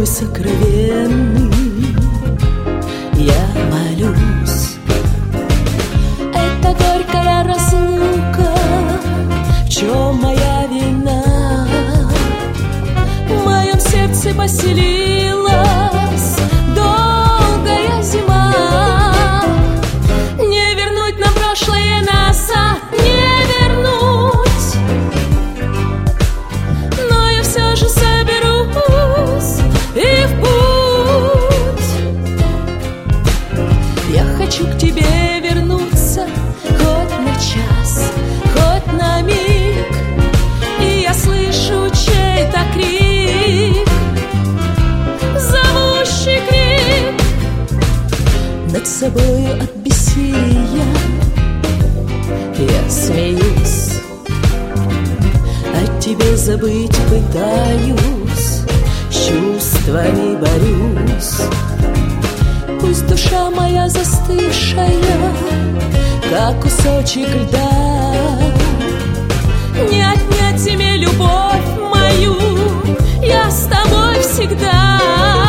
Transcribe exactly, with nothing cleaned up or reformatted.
мой сокровенный, я молюсь. Это горькая разлука, в чем моя вина? В моем сердце поселилась долгая зима. Не вернуть нам прошлое назад, не вернуть. Но я все же соберусь и в путь. Я хочу к тебе вернуться хоть на час, хоть на миг. И я слышу чей-то крик, зовущий крик. Над собою от бессилия я смеюсь, о тебе забыть пытаюсь, с чувствами борюсь. Пусть душа моя застывшая, как кусочек льда, не отнять тебе любовь мою, я с тобой всегда.